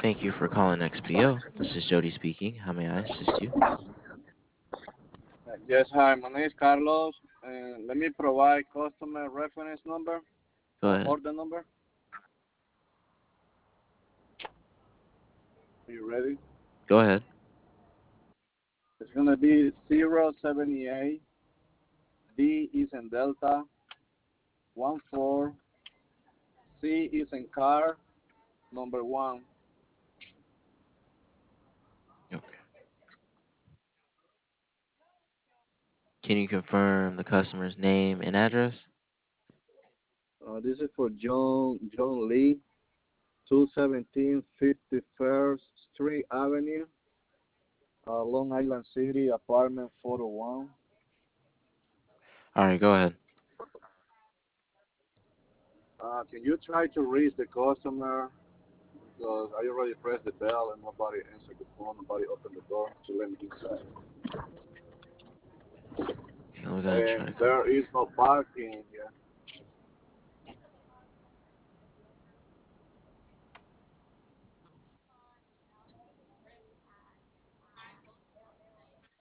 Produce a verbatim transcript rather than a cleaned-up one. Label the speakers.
Speaker 1: Thank you for calling X P O. This is Jody speaking. How may I assist you?
Speaker 2: Yes, hi, my name is Carlos. And let me provide customer reference number
Speaker 1: Go
Speaker 2: or
Speaker 1: ahead.
Speaker 2: order number. Are you ready?
Speaker 1: Go ahead.
Speaker 2: It's going to be zero seven eight D is in Delta one four C is in car number one.
Speaker 1: Okay. Can you confirm the customer's name and address?
Speaker 2: Uh, this is for John John Lee, two seventeen fifty-first Street Avenue, uh, Long Island City, apartment four oh one.
Speaker 1: All right, go ahead.
Speaker 2: Uh, can you try to reach the customer? Because I already pressed the bell and nobody answered the phone, nobody opened the door to let me inside.
Speaker 1: Okay, we're gonna try
Speaker 2: And
Speaker 1: to come.
Speaker 2: there is no parking here.